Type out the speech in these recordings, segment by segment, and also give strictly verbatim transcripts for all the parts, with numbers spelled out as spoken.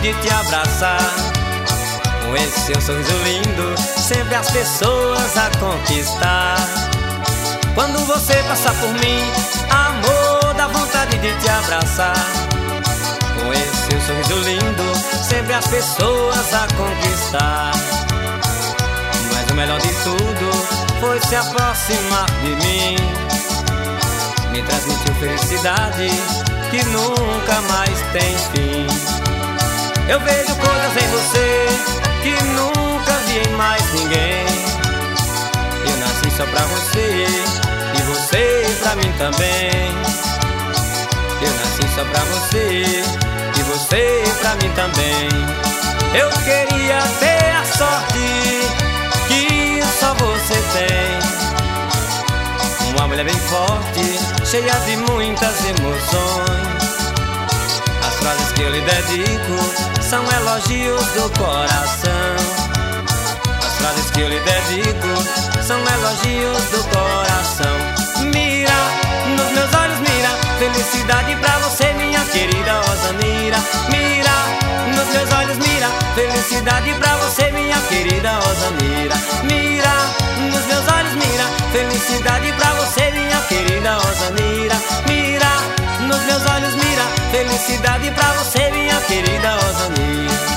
de te abraçar. Com esse seu sorriso lindo, sempre as pessoas a conquistar. Quando você passar por mim, amor, dá vontade de te abraçar. Com esse seu sorriso lindo, sempre as pessoas a conquistar. Mas o melhor de tudo foi se aproximar de mim. Me transmitiu felicidade que nunca mais tem fim. Eu vejo coisas em você que nunca vi em mais ninguém. Eu nasci só pra você e você pra mim também. Eu nasci só pra você e você pra mim também. Eu queria ter a sorte que só você tem. Uma mulher bem forte, cheia de muitas emoções. As frases que eu lhe dedico são elogios do coração. As frases que eu lhe dedico são elogios do coração. Mira, nos meus olhos mira, felicidade pra você, minha querida Osanira. Mira, nos meus olhos mira, felicidade pra você, minha querida Osanira. Mira, nos meus olhos mira, felicidade pra você, minha querida Osanira. Mira, nos meus olhos mira, felicidade pra você, minha querida Osanira.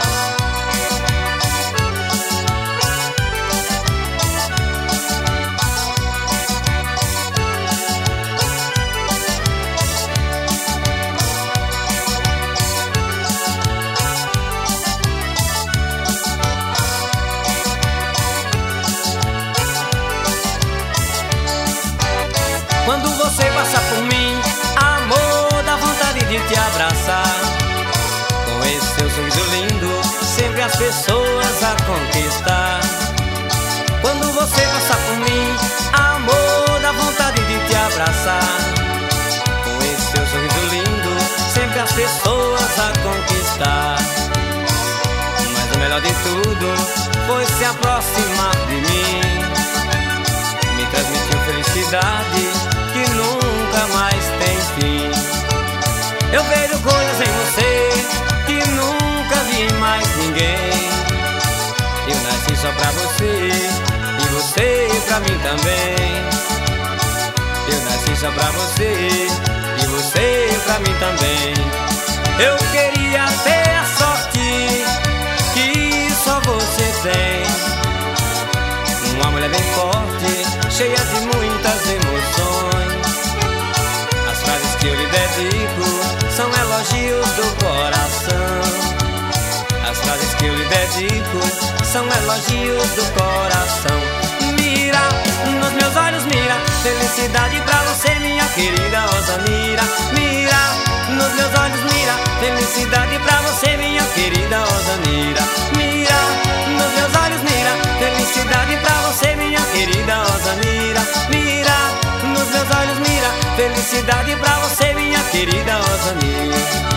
Quando você passa por mim, amor, dá vontade de te abraçar. Com esse seu sorriso lindo, sempre as pessoas a conquistar. Quando você passa por mim, amor, dá vontade de te abraçar. Com esse seu sorriso lindo, sempre as pessoas a conquistar. Mas o melhor de tudo foi se aproximar de mim. Me transmitiu felicidade que nunca mais tem fim. Eu vejo coisas em você que nunca vi em mais ninguém. Eu nasci só pra você e você pra mim também. Eu nasci só pra você e você pra mim também. Eu queria ter a sorte que só você tem. Uma mulher bem forte, cheia de muitas emoções. As frases que eu lhe dedico são elogios do coração. As frases que eu lhe dedico são elogios do coração. Mira, nos meus olhos mira, felicidade pra você, minha querida Osanira. Mira, nos meus olhos mira, felicidade pra você, minha querida Osanira. Mira, nos meus olhos mira, felicidade pra você, minha querida Osanira. Mira, nos meus olhos mira, felicidade pra você, minha querida Osanira.